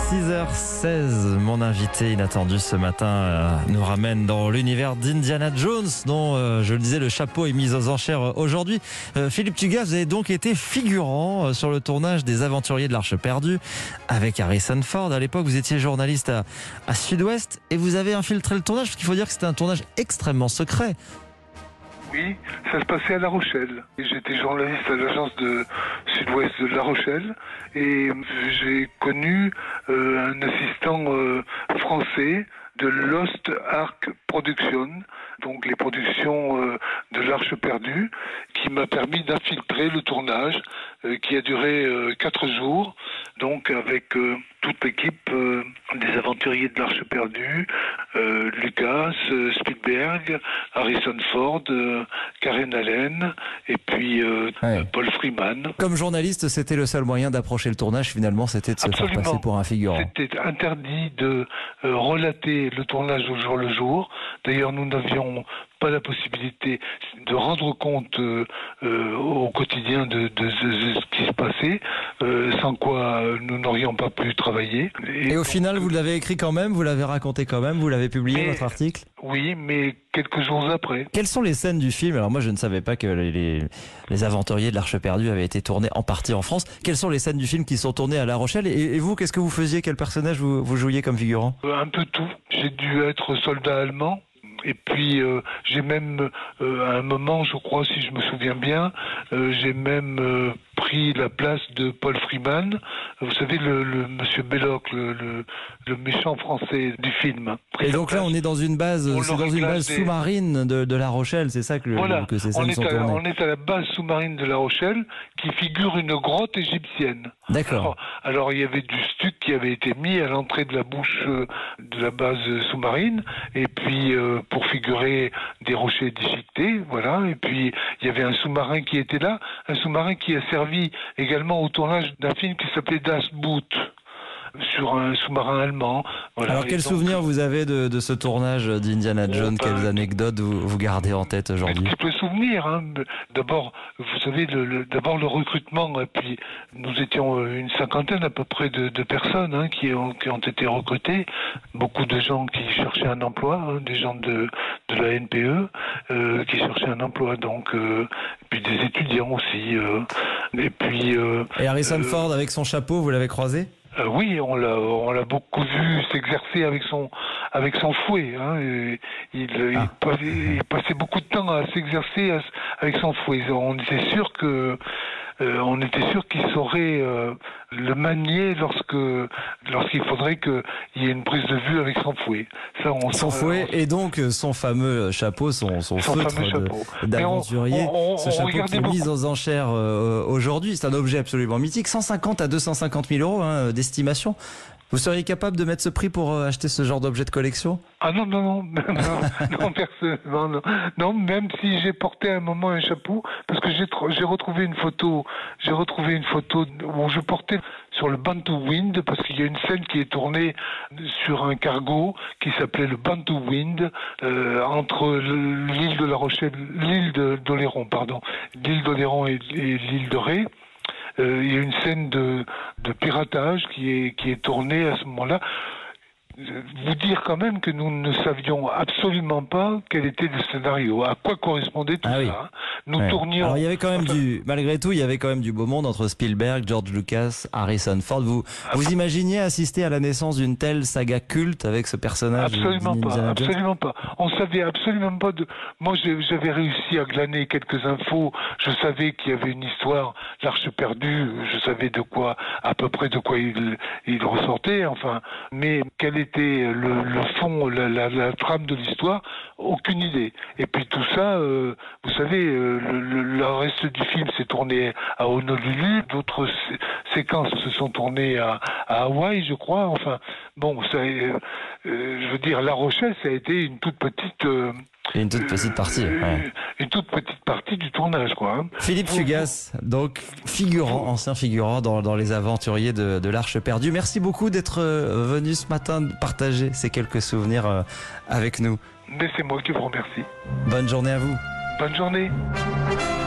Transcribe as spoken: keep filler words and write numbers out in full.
six heures seize, mon invité inattendu ce matin euh, nous ramène dans l'univers d'Indiana Jones, dont, euh, je le disais, le chapeau est mis aux enchères aujourd'hui. Euh, Philippe Tugas, vous avez donc été figurant euh, sur le tournage des Aventuriers de l'Arche perdue avec Harrison Ford. À l'époque, vous étiez journaliste à, à Sud-Ouest et vous avez infiltré le tournage, parce qu'il faut dire que c'était un tournage extrêmement secret. Oui, ça se passait à La Rochelle. J'étais journaliste à l'agence de Sud-Ouest de La Rochelle et j'ai connu euh, un assistant euh, français de Lost Ark Production, donc les productions euh, de l'Arche perdue, qui m'a permis d'infiltrer le tournage euh, qui a duré euh, quatre jours, donc avec euh, toute l'équipe euh, des Aventuriers de l'Arche perdue, euh, Lucas, euh, Spielberg, Harrison Ford, euh, Karen Allen et puis euh, ouais. Paul Freeman. Comme journaliste, c'était le seul moyen d'approcher le tournage, finalement, c'était de se Absolument. faire passer pour un figurant. C'était interdit de euh, relater le tournage au jour le jour. D'ailleurs, nous n'avions pas la possibilité de rendre compte euh, euh, au quotidien de, de, de, de ce qui se passait, euh, sans quoi nous n'aurions pas pu travailler. Et, Et au donc, final, vous l'avez écrit quand même, vous l'avez raconté quand même, vous l'avez publié, mais, votre article ? Oui, mais quelques jours après. Quelles sont les scènes du film ? Alors moi, je ne savais pas que les, les Aventuriers de l'Arche perdue avaient été tournés en partie en France. Quelles sont les scènes du film qui sont tournées à La Rochelle ? Et, et vous, qu'est-ce que vous faisiez ? Quel personnage vous, vous jouiez comme figurant ? Un peu tout. J'ai dû être soldat allemand. Et puis euh, j'ai même, euh, à un moment, je crois, si je me souviens bien, euh, j'ai même euh, pris la place de Paul Freeman. Vous savez, le, le monsieur Belloc, le, le, le méchant français du film. Et donc là, on est dans une base, c'est dans une base des... sous-marine de, de La Rochelle, c'est ça que, le, voilà. que ces scènes on est sont à, tournées. On est à la base sous-marine de La Rochelle, qui figure une grotte égyptienne. D'accord. Alors, alors il y avait du stuc qui avait été mis à l'entrée de la bouche euh, de la base sous-marine, et puis euh, pour figurer des rochers déchiquetés, voilà. Et puis il y avait un sous-marin qui était là, un sous-marin qui a servi également au tournage d'un film qui s'appelait Das Boot, sur un sous-marin allemand. Voilà. Alors quel donc, souvenir vous avez de, de ce tournage d'Indiana Jones? oh, ben, Quelles anecdotes vous, vous gardez en tête aujourd'hui? Un petit peu souvenir. Hein. D'abord, vous savez, le, le, d'abord le recrutement. Et puis nous étions une cinquantaine à peu près de, de personnes hein, qui, ont, qui ont été recrutées. Beaucoup de gens qui cherchaient un emploi, hein, des gens de, de la N P E euh, qui cherchaient un emploi. Donc, euh, et puis des étudiants aussi. Euh, et puis. Euh, et Harrison euh, Ford avec son chapeau, vous l'avez croisé? Euh, oui, on l'a, on l'a beaucoup vu s'exercer avec son, avec son fouet. Hein, et il, ah. il, passait, il passait beaucoup de temps à s'exercer avec son fouet. On était sûr que, euh, on était sûr qu'il saurait euh, le manier lorsque, lorsqu'il faudrait qu'il y ait une prise de vue avec son fouet. Ça, on son sent, fouet on... et donc son fameux chapeau, son, son, son feutre de, d'aventurier. On, on, on, ce chapeau qui est mis aux enchères euh, aujourd'hui. C'est un objet absolument mythique. cent cinquante à deux cent cinquante mille euros hein, d'estimation. Vous seriez capable de mettre ce prix pour euh, acheter ce genre d'objet de collection? Ah non, non, non, non, non, personnellement, non. Non, même si j'ai porté à un moment un chapeau, parce que j'ai, j'ai retrouvé une photo, j'ai retrouvé une photo où je portais sur le Bantu Wind, parce qu'il y a une scène qui est tournée sur un cargo qui s'appelait le Bantu Wind, euh, entre l'île de La Rochelle, l'île de, d'Oléron, pardon, l'île d'Oléron et, et l'île de Ré. Euh, il y a une scène de, de piratage qui est, qui est tournée à ce moment-là. Vous dire quand même que nous ne savions absolument pas quel était le scénario, à quoi correspondait tout ah oui. ça. Nous ouais. tournions... Alors il y avait quand même enfin... du... Malgré tout, il y avait quand même du beau monde entre Spielberg, George Lucas, Harrison Ford. Vous, ah, vous imaginiez assister à la naissance d'une telle saga culte avec ce personnage? Absolument pas, absolument pas. On savait absolument pas de... Moi, j'avais réussi à glaner quelques infos. Je savais qu'il y avait une histoire, l'Arche perdue. Je savais de quoi, à peu près de quoi il, il ressortait, enfin. Mais quelle était le, le fond, la, la, la trame de l'histoire, aucune idée. Et puis tout ça, euh, vous savez, euh, le, le, le reste du film s'est tourné à Honolulu, d'autres sé- séquences se sont tournées à, à Hawaï, je crois. Enfin, bon, ça, euh, euh, je veux dire, La Rochelle, ça a été une toute petite... Euh, Et une toute petite partie. Euh, ouais. Une toute petite partie du tournage, quoi. Hein. Philippe Tugas, donc figurant, ancien figurant dans, dans les Aventuriers de, de l'Arche perdue. Merci beaucoup d'être venu ce matin partager ces quelques souvenirs avec nous. Mais c'est moi qui vous remercie. Bonne journée à vous. Bonne journée.